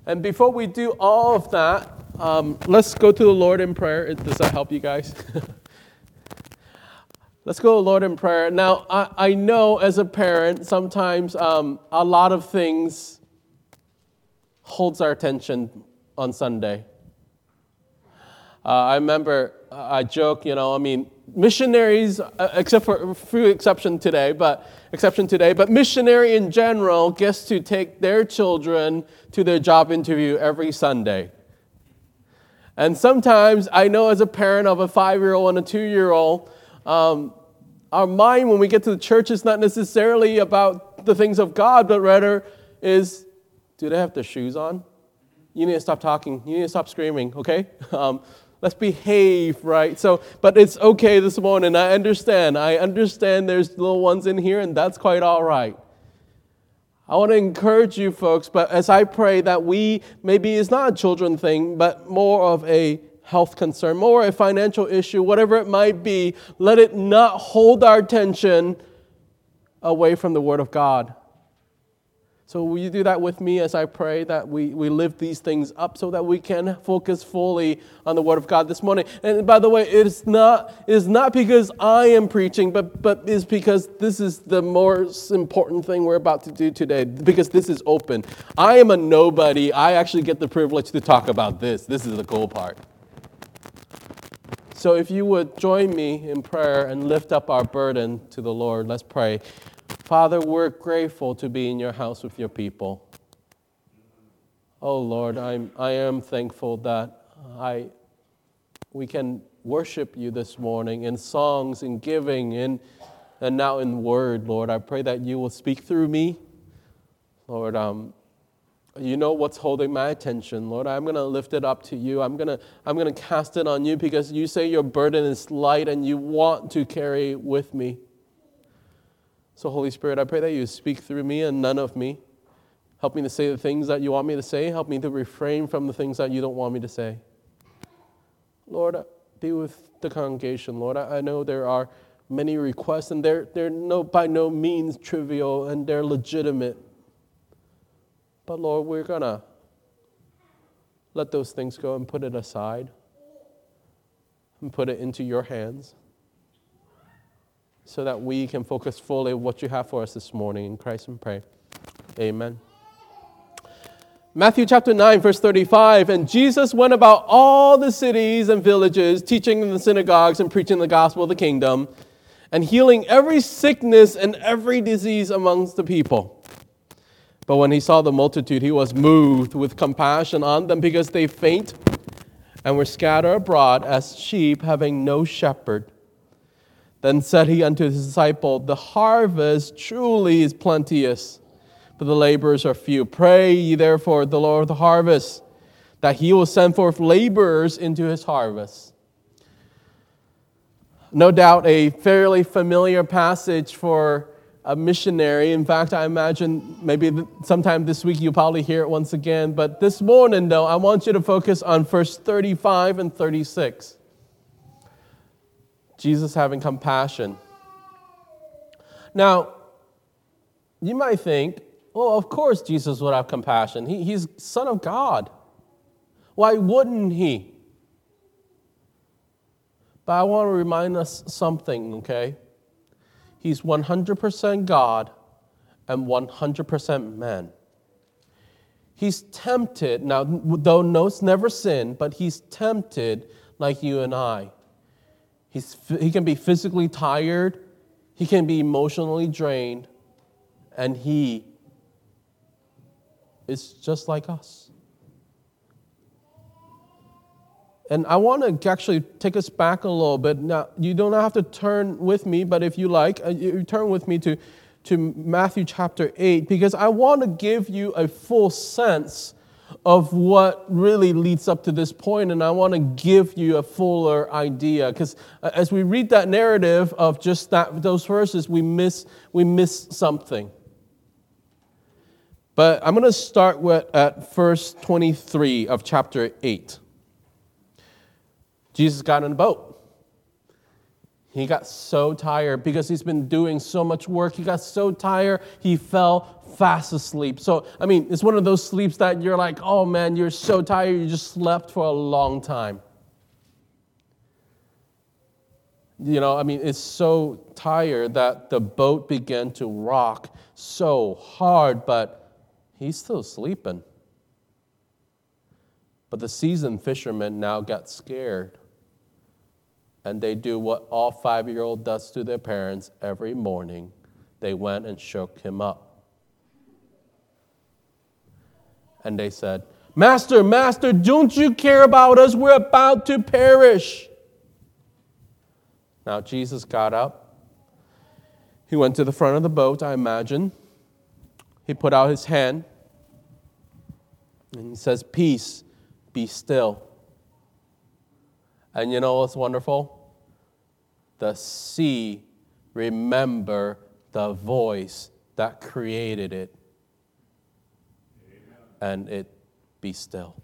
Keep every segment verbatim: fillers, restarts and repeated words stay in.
And before we do all of that, um, let's go to the Lord in prayer. Does that help you guys? Let's go to the Lord in prayer. Now, I, I know as a parent, sometimes um, a lot of things holds our attention on Sunday. Uh, I remember, uh, I joke, you know, I mean, missionaries, uh, except for a few exception today, but exception today, but missionary in general gets to take their children to their job interview every Sunday. And sometimes I know as a parent of a five-year-old and a two-year-old, um, our mind when we get to the church is not necessarily about the things of God, but rather is, do they have their shoes on? You need to stop talking. You need to stop screaming, okay? Um, let's behave, right? So, but it's okay this morning. I understand. I understand there's little ones in here, and that's quite all right. I want to encourage you folks, but as I pray that we, maybe it's not a children thing, but more of a health concern, more a financial issue, whatever it might be, let it not hold our attention away from the Word of God. So will you do that with me as I pray that we, we lift these things up so that we can focus fully on the Word of God this morning? And by the way, it's not, it's not because I am preaching, but, but it's because this is the most important thing we're about to do today, because this is open. I am a nobody. I actually get the privilege to talk about this. This is the cool part. So if you would join me in prayer and lift up our burden to the Lord, let's pray. Father, we're grateful to be in your house with your people. Oh Lord, I'm, I am thankful that I, we can worship you this morning in songs, in giving, in, and now in word, Lord. I pray that you will speak through me. Lord, um, you know what's holding my attention, Lord. I'm going to lift it up to you. I'm going to I'm going to cast it on you because you say your burden is light and you want to carry it with me. So, Holy Spirit, I pray that you speak through me and none of me. Help me to say the things that you want me to say. Help me to refrain from the things that you don't want me to say. Lord, be with the congregation. Lord, I know there are many requests, and they're, they're no, by no means trivial, and they're legitimate. But, Lord, we're going to let those things go and put it aside and put it into your hands, so that we can focus fully on what you have for us this morning. In Christ we pray. Amen. Matthew chapter nine, verse thirty-five, and Jesus went about all the cities and villages, teaching in the synagogues and preaching the gospel of the kingdom, and healing every sickness and every disease amongst the people. But when he saw the multitude, he was moved with compassion on them, because they faint and were scattered abroad as sheep having no shepherd. Then said he unto his disciple, the harvest truly is plenteous, but the laborers are few. Pray ye therefore the Lord of the harvest, that he will send forth laborers into his harvest. No doubt a fairly familiar passage for a missionary. In fact, I imagine maybe sometime this week you'll probably hear it once again. But this morning, though, I want you to focus on verse thirty-five and thirty-six. Jesus having compassion. Now, you might think, well, of course Jesus would have compassion. He, he's Son of God. Why wouldn't he? But I want to remind us something, okay? He's one hundred percent God and one hundred percent man. He's tempted, now, though no's never sinned, but he's tempted like you and I. He's, he can be physically tired, he can be emotionally drained, and he is just like us. And I want to actually take us back a little bit. Now, you don't have to turn with me, but if you like, you turn with me to, to Matthew chapter eight, because I want to give you a full sense of what really leads up to this point, and I want to give you a fuller idea. Because as we read that narrative of just that those verses, we miss we miss something. But I'm going to start with at verse twenty-three of chapter eight. Jesus got in a boat. He got so tired because he's been doing so much work. He got so tired, he fell fast asleep. So, I mean, it's one of those sleeps that you're like, oh man, you're so tired, you just slept for a long time. You know, I mean, it's so tired that the boat began to rock so hard, but he's still sleeping. But the seasoned fishermen now got scared. And they do what all five-year-old does to their parents every morning. They went and shook him up. And they said, Master, Master, don't you care about us? We're about to perish. Now Jesus got up. He went to the front of the boat, I imagine. He put out his hand. And he says, peace, be still. And you know what's wonderful? The sea remember the voice that created it. And it be still.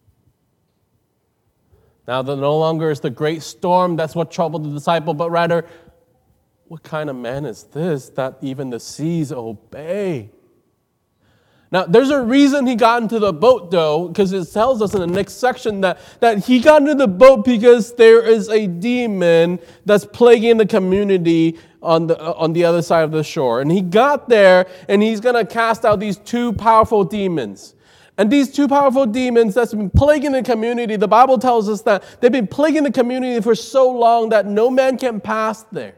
Now, there no longer is the great storm that's what troubled the disciple, but rather, what kind of man is this that even the seas obey? Now, there's a reason he got into the boat, though, because it tells us in the next section that, that he got into the boat because there is a demon that's plaguing the community on the, on the other side of the shore. And he got there, and he's going to cast out these two powerful demons. And these two powerful demons that's been plaguing the community, the Bible tells us that they've been plaguing the community for so long that no man can pass there.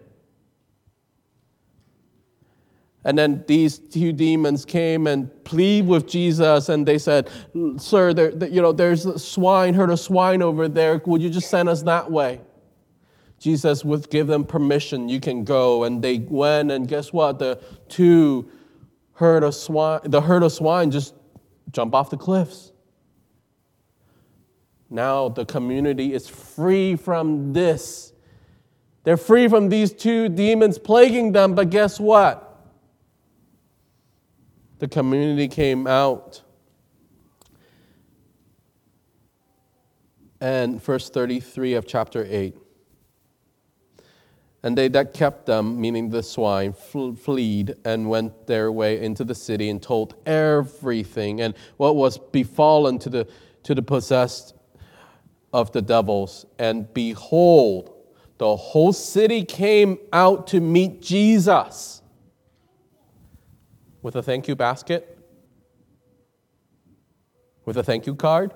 And then these two demons came and plead with Jesus, and they said, Sir, there, you know, there's a swine, herd of swine over there. Would you just send us that way? Jesus would give them permission. You can go. And they went, and guess what? The two herd of swine, the herd of swine just jump off the cliffs. Now the community is free from this. They're free from these two demons plaguing them, but guess what? The community came out. And verse thirty-three of chapter eight. And they that kept them, meaning the swine, fled and went their way into the city and told everything and what was befallen to the, to the possessed of the devils. And behold, the whole city came out to meet Jesus. With a thank you basket? With a thank you card?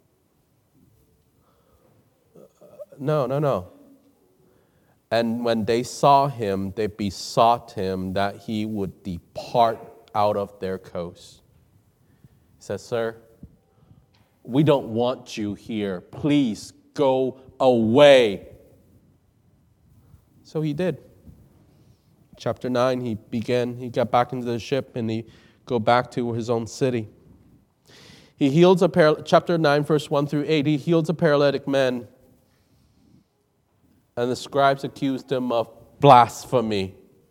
No, no, no. And when they saw him, they besought him that he would depart out of their coast. He says, Sir, we don't want you here. Please go away. So he did. Chapter nine, he began, he got back into the ship and he go back to his own city. He heals a par- chapter nine, verse one through eight, he heals a paralytic man. And the scribes accused him of blasphemy.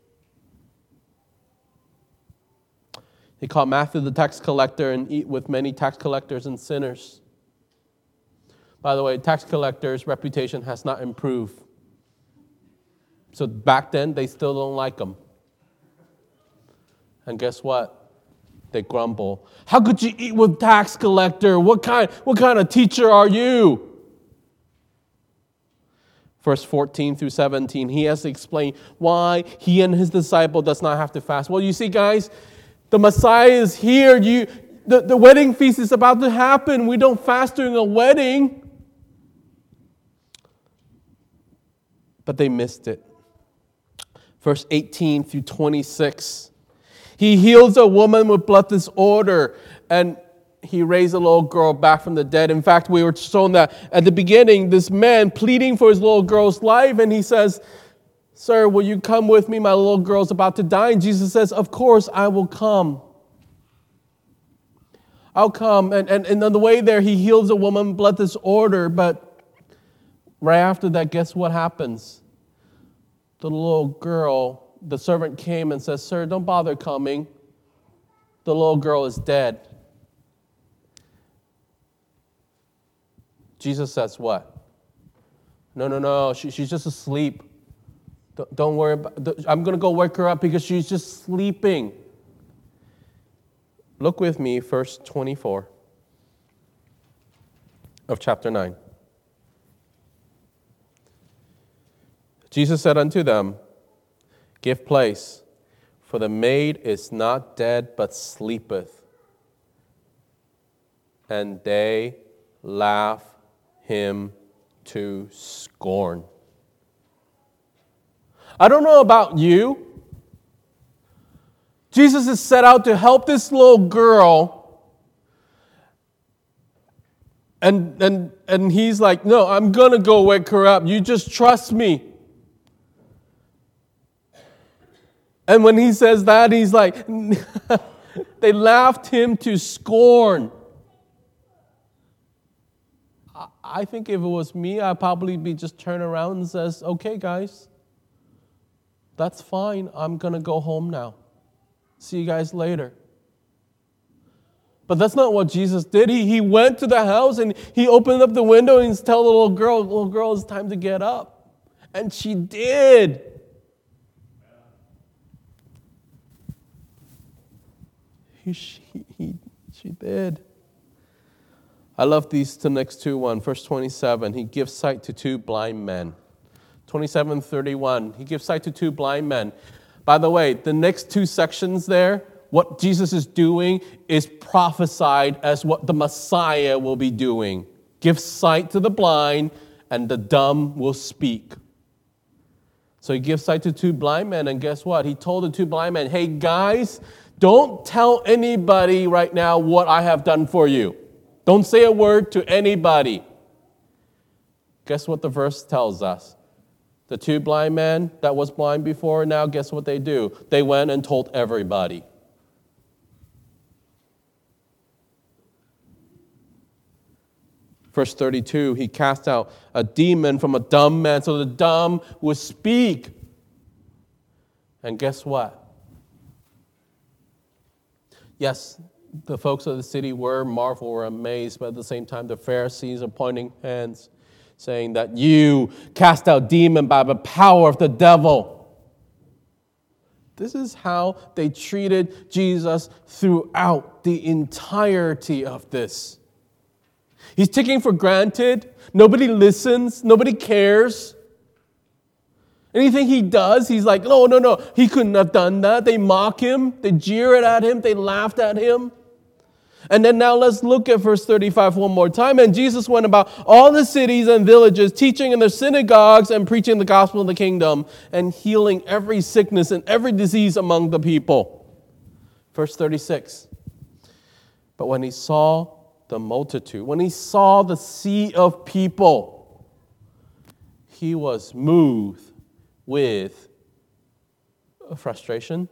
He called Matthew the tax collector and eat with many tax collectors and sinners. By the way, tax collectors' reputation has not improved. So back then, they still don't like him. And guess what? They grumble. How could you eat with tax collector? What kind, what kind of teacher are you? Verse fourteen through seventeen, he has to explain why he and his disciple does not have to fast. Well, you see, guys, the Messiah is here. You, the, the wedding feast is about to happen. We don't fast during a wedding. But they missed it. Verse eighteen through twenty-six. He heals a woman with blood disorder, and he raised a little girl back from the dead. In fact, we were shown that at the beginning, this man pleading for his little girl's life, and he says, Sir, will you come with me? My little girl's about to die. And Jesus says, of course, I will come. I'll come. And, and, and on the way there, he heals a woman with blood disorder, but right after that, guess what happens? The little girl, the servant came and says, Sir, don't bother coming. The little girl is dead. Jesus says what? No, no, no, she, she's just asleep. Don't worry about, I'm going to go wake her up because she's just sleeping. Look with me, verse twenty-four of chapter nine. Jesus said unto them, give place, for the maid is not dead, but sleepeth. And they laugh him to scorn. I don't know about you. Jesus is set out to help this little girl. And, and, and he's like, no, I'm going to go wake her up. You just trust me. And when he says that, he's like, they laughed him to scorn. I think if it was me, I'd probably be just turn around and says, okay, guys, that's fine. I'm going to go home now. See you guys later. But that's not what Jesus did. He, he went to the house and he opened up the window and told the little girl, little girl, it's time to get up. And she did. He, she, he, she did. I love these the next two one. Verse twenty-seven, he gives sight to two blind men. twenty-seven thirty-one, he gives sight to two blind men. By the way, the next two sections there, what Jesus is doing is prophesied as what the Messiah will be doing. Give sight to the blind, and the dumb will speak. So he gives sight to two blind men, and guess what? He told the two blind men, hey guys, don't tell anybody right now what I have done for you. Don't say a word to anybody. Guess what the verse tells us? The two blind men that was blind before, now guess what they do? They went and told everybody. Verse thirty-two, he cast out a demon from a dumb man so the dumb would speak. And guess what? Yes, the folks of the city were marveled, were amazed, but at the same time the Pharisees are pointing hands, saying that you cast out demon by the power of the devil. This is how they treated Jesus throughout the entirety of this. He's taken for granted. Nobody listens. Nobody cares. Anything he does, he's like, no, no, no. He couldn't have done that. They mock him. They jeer it at him. They laughed at him. And then now let's look at verse thirty-five one more time. And Jesus went about all the cities and villages, teaching in their synagogues and preaching the gospel of the kingdom and healing every sickness and every disease among the people. Verse thirty-six. But when he saw the multitude, when he saw the sea of people, he was moved with frustration.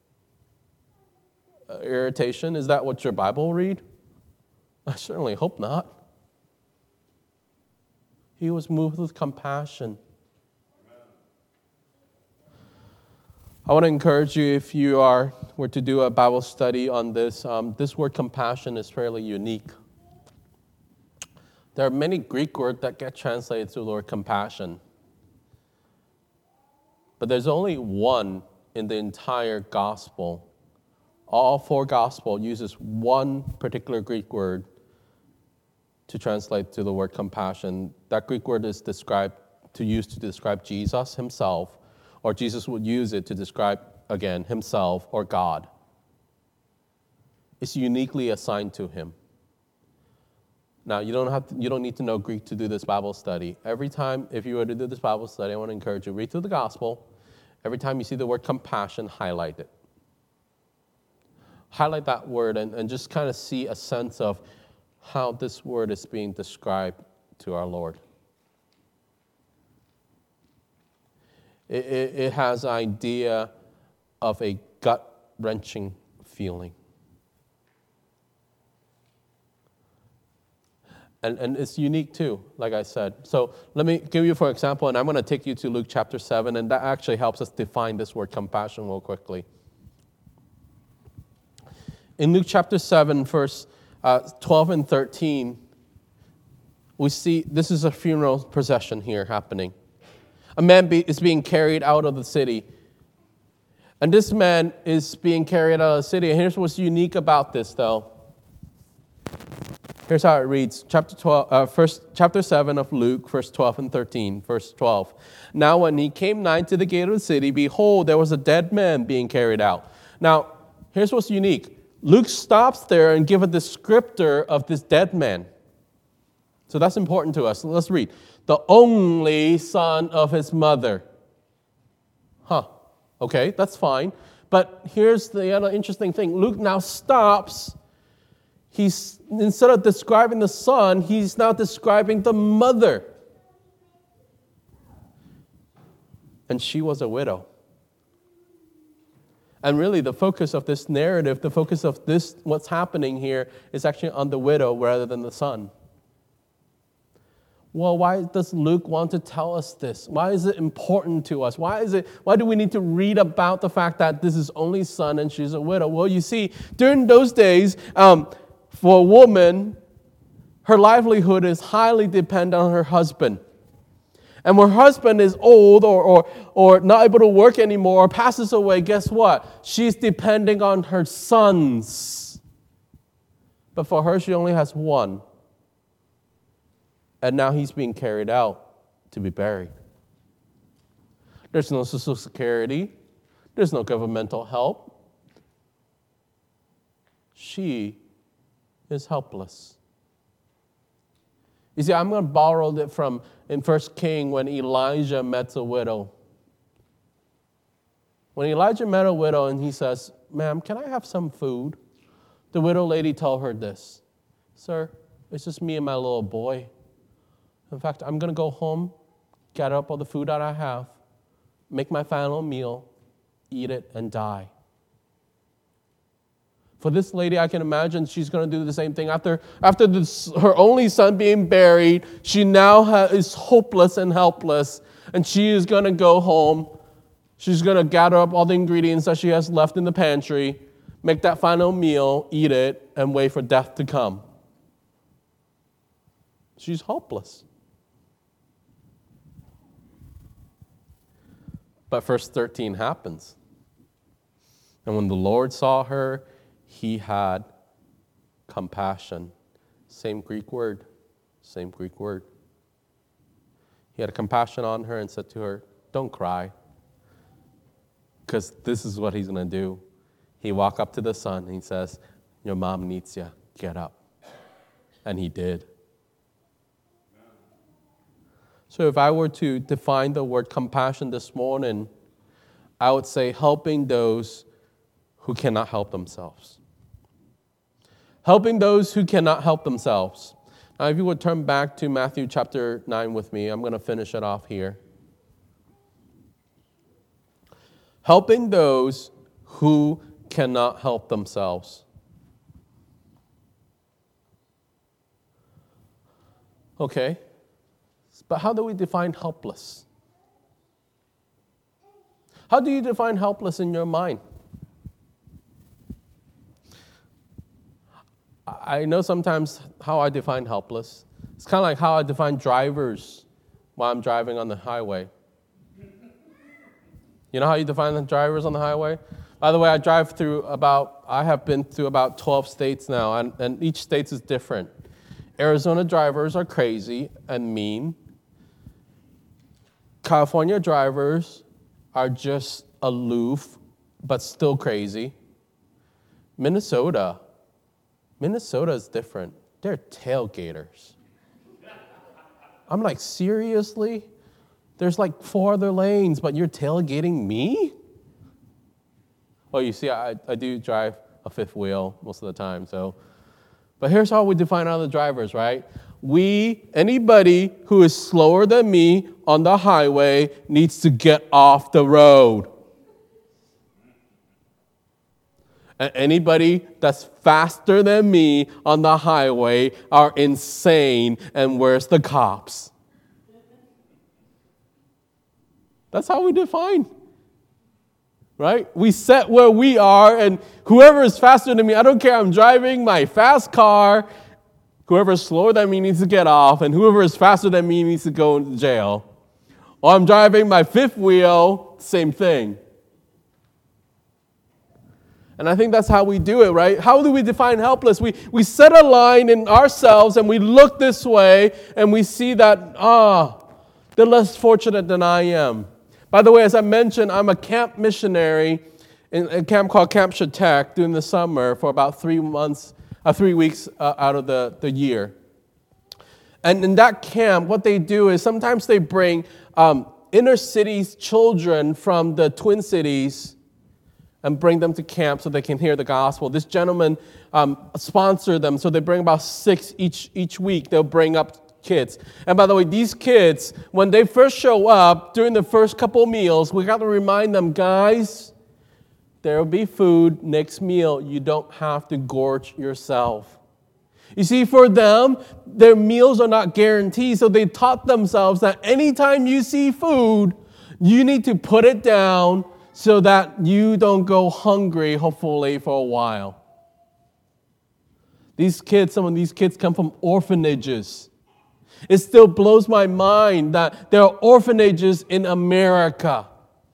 Uh, irritation. Is that what your Bible read? I certainly hope not. He was moved with compassion. I want to encourage you, if you are were to do a Bible study on this, um, this word compassion is fairly unique. There are many Greek words that get translated to the word compassion. But there's only one in the entire gospel. All four gospels uses one particular Greek word to translate to the word compassion. That Greek word is described to use to describe Jesus himself, or Jesus would use it to describe, again, himself or God. It's uniquely assigned to him. Now, you don't have to, you don't need to know Greek to do this Bible study. Every time, if you were to do this Bible study, I want to encourage you, read through the gospel. Every time you see the word compassion, highlight it. Highlight that word and, and just kind of see a sense of how this word is being described to our Lord. It, it, it has an idea of a gut-wrenching feeling. And, and it's unique too, like I said. So let me give you for example, and I'm going to take you to Luke chapter seven, and that actually helps us define this word compassion real quickly. In Luke chapter seven, verse uh, twelve and thirteen, we see this is a funeral procession here happening. A man be, is being carried out of the city. And this man is being carried out of the city. And here's what's unique about this, though. Here's how it reads, chapter twelve, uh, first, chapter seven of Luke, verse twelve and thirteen, verse twelve. Now when he came nigh to the gate of the city, behold, there was a dead man being carried out. Now, here's what's unique. Luke stops there and gives a descriptor of this dead man. So that's important to us. Let's read. The only son of his mother. Huh. Okay, that's fine. But here's the other interesting thing. Luke now stops. He's, instead of describing the son, he's now describing the mother. And she was a widow. And really, the focus of this narrative, the focus of this, what's happening here, is actually on the widow rather than the son. Well, why does Luke want to tell us this? Why is it important to us? Why is it? Why do we need to read about the fact that this is only son and she's a widow? Well, you see, during those days, um, for a woman, her livelihood is highly dependent on her husband. And when her husband is old or, or, or not able to work anymore or passes away, guess what? She's depending on her sons. But for her, she only has one. And now he's being carried out to be buried. There's no Social Security. There's no governmental help. She is helpless. You see, I'm going to borrow it from in First Kings when Elijah met a widow. When Elijah met a widow and he says, "Ma'am, can I have some food?" The widow lady told her this, "Sir, it's just me and my little boy. In fact, I'm going to go home, gather up all the food that I have, make my final meal, eat it, and die." For this lady, I can imagine she's going to do the same thing. After, after this, her only son being buried, she now ha- is hopeless and helpless, and she is going to go home. She's going to gather up all the ingredients that she has left in the pantry, make that final meal, eat it, and wait for death to come. She's hopeless. But verse thirteen happens. And when the Lord saw her, he had compassion. Same Greek word. Same Greek word. He had compassion on her and said to her, "Don't cry." Because this is what he's going to do. He walked up to the son and he says, "Your mom needs you. Get up." And he did. So if I were to define the word compassion this morning, I would say helping those who cannot help themselves. Helping those who cannot help themselves. Now, if you would turn back to Matthew chapter nine with me, I'm going to finish it off here. Helping those who cannot help themselves. Okay. But how do we define helpless? How do you define helpless in your mind? I know sometimes how I define helpless. It's kind of like how I define drivers while I'm driving on the highway. You know how you define the drivers on the highway? By the way, I drive through about, I have been through about twelve states now, and, and each state is different. Arizona drivers are crazy and mean. California drivers are just aloof, but still crazy. Minnesota, Minnesota is different. They're tailgaters. I'm like, seriously? There's like four other lanes, but you're tailgating me? Well, you see, I, I do drive a fifth wheel most of the time, so. But here's how we define other drivers, right? We, anybody who is slower than me on the highway needs to get off the road. And anybody that's faster than me on the highway are insane, and where's the cops? That's how we define, right? We set where we are, and whoever is faster than me, I don't care, I'm driving my fast car. Whoever is slower than me needs to get off, and whoever is faster than me needs to go into jail. Or I'm driving my fifth wheel, same thing. And I think that's how we do it, right? How do we define helpless? We, we set a line in ourselves and we look this way and we see that, ah, they're less fortunate than I am. By the way, as I mentioned, I'm a camp missionary in a camp called Camp Shatek during the summer for about three months, uh, three weeks uh, out of the, the year. And in that camp, what they do is sometimes they bring um, inner cities children from the Twin Cities and bring them to camp so they can hear the gospel. This gentleman um, sponsored them, so they bring about six each each week. They'll bring up kids. And by the way, these kids, when they first show up, during the first couple meals, we got to remind them, guys, there will be food next meal. You don't have to gorge yourself. You see, for them, their meals are not guaranteed, so they taught themselves that anytime you see food, you need to put it down so that you don't go hungry, hopefully, for a while. These kids, some of these kids come from orphanages. It still blows my mind that there are orphanages in America.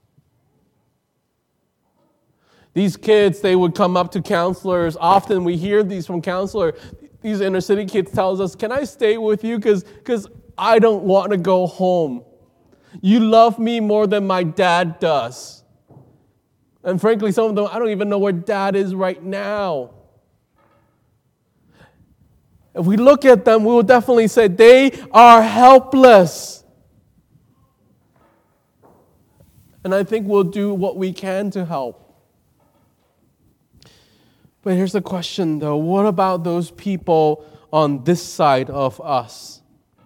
These kids, they would come up to counselors. Often we hear these from counselors. These inner city kids tells us, can I stay with you? Because because I don't want to go home. You love me more than my dad does. And frankly, some of them, I don't even know where dad is right now. If we look at them, we will definitely say they are helpless. And I think we'll do what we can to help. But here's the question, though. What about those people on this side of us?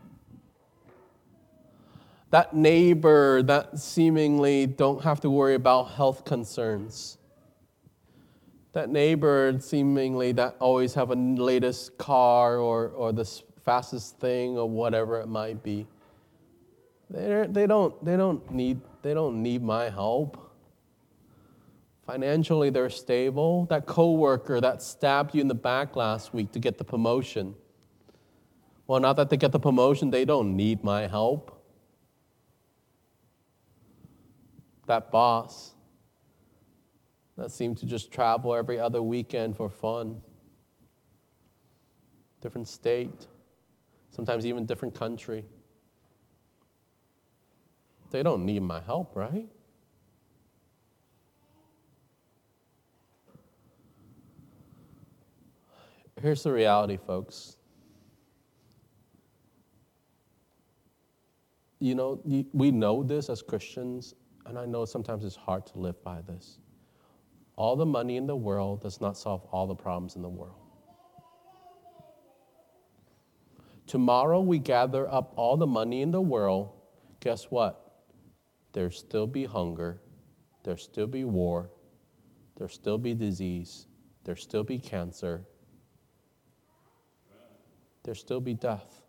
That neighbor that seemingly don't have to worry about health concerns. That neighbor seemingly that always have a latest car or, or the fastest thing or whatever it might be. They they don't they don't need they don't need my help. Financially, they're stable. That coworker that stabbed you in the back last week to get the promotion. Well, now that they get the promotion, they don't need my help. That boss that seemed to just travel every other weekend for fun. Different state, sometimes even different country. They don't need my help, right? Here's the reality, folks. You know, we know this as Christians, and I know sometimes it's hard to live by this. All the money in the world does not solve all the problems in the world. Tomorrow we gather up all the money in the world. Guess what? There'll still be hunger. There'll still be war. There'll still be disease. There'll still be cancer. There'll still be death.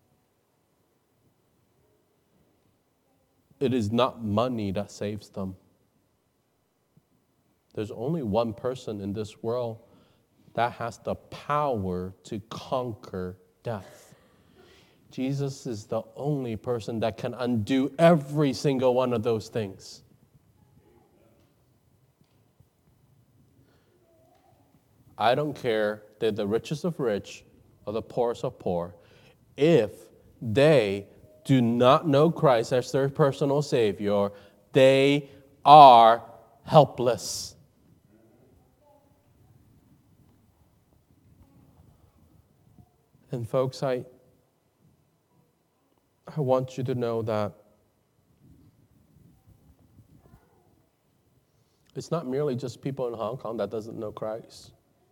It is not money that saves them. There's only one person in this world that has the power to conquer death. Jesus is the only person that can undo every single one of those things. I don't care they're the richest of rich or the poorest of poor. If they do not know Christ as their personal Savior, they are helpless. And folks, I, I want you to know that it's not merely just people in Hong Kong that doesn't know Christ.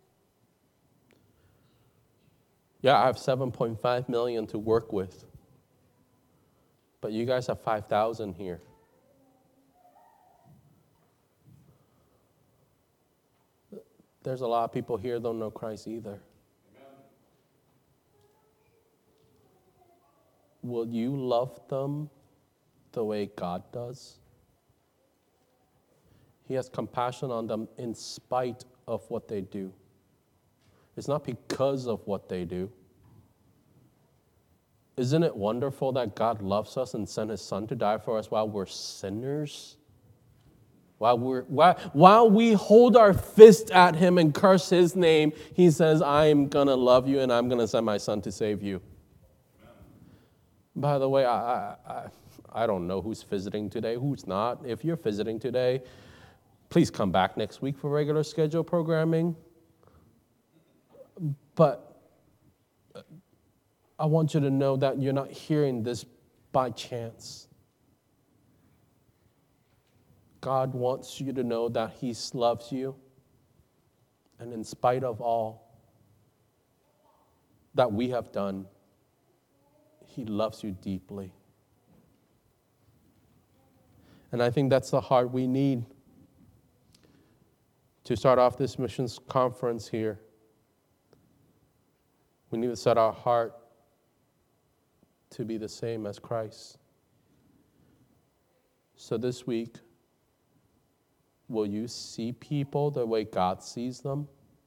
Yeah, I have seven point five million to work with. But you guys have five thousand here. There's a lot of people here that don't know Christ either. Will you love them the way God does? He has compassion on them in spite of what they do. It's not because of what they do. Isn't it wonderful that God loves us and sent his son to die for us while we're sinners? While, we're, while, while we hold our fist at him and curse his name, he says, I'm going to love you and I'm going to send my son to save you. By the way, I, I, I don't know who's visiting today, who's not. If you're visiting today, please come back next week for regular schedule programming. But I want you to know that you're not hearing this by chance. God wants you to know that he loves you. And in spite of all that we have done, he loves you deeply. And I think that's the heart we need to start off this missions conference here. We need to set our heart to be the same as Christ. So this week, will you see people the way God sees them?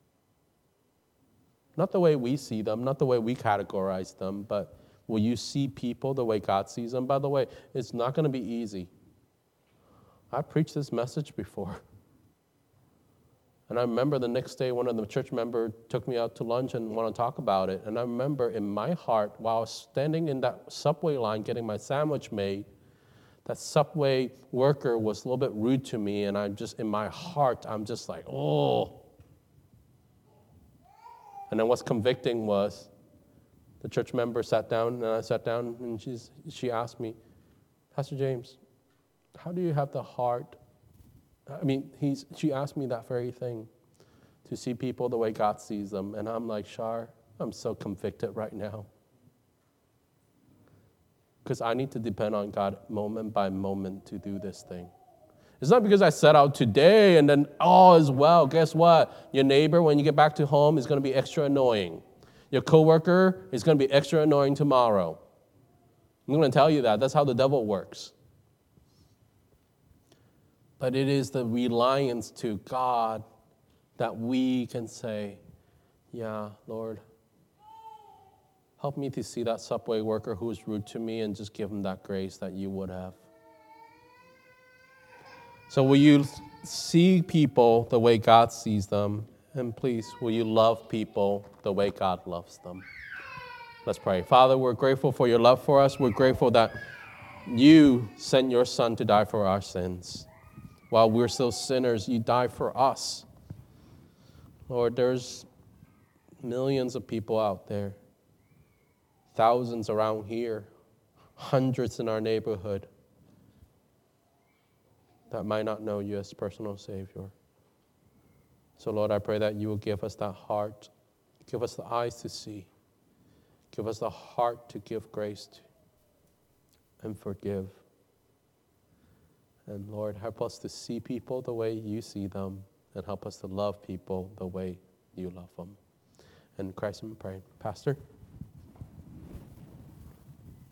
Not the way we see them, not the way we categorize them, but will you see people the way God sees them? By the way, it's not going to be easy. I preached this message before. And I remember the next day, one of the church members took me out to lunch and wanted to talk about it. And I remember in my heart, while I was standing in that subway line getting my sandwich made, that subway worker was a little bit rude to me. And I'm just, in my heart, I'm just like, oh. And then what's convicting was the church member sat down, and I sat down, and she's, she asked me, Pastor James, how do you have the heart? I mean, he's, she asked me that very thing, to see people the way God sees them. And I'm like, Shar, I'm so convicted right now. Because I need to depend on God moment by moment to do this thing. It's not because I set out today and then all is well. Guess what? Your neighbor, when you get back to home, is going to be extra annoying. Your coworker is going to be extra annoying tomorrow. I'm going to tell you that. That's how the devil works. But it is the reliance to God that we can say, yeah, Lord, help me to see that subway worker who is rude to me and just give him that grace that you would have. So will you see people the way God sees them? And please, will you love people the way God loves them? Let's pray. Father, we're grateful for your love for us. We're grateful that you sent your son to die for our sins. While we're still sinners, you died for us. Lord, there's millions of people out there, thousands around here, hundreds in our neighborhood that might not know you as personal Savior. So, Lord, I pray that you will give us that heart, give us the eyes to see, give us the heart to give grace to and forgive. And Lord, help us to see people the way you see them, and help us to love people the way you love them. In Christ we pray. Pastor?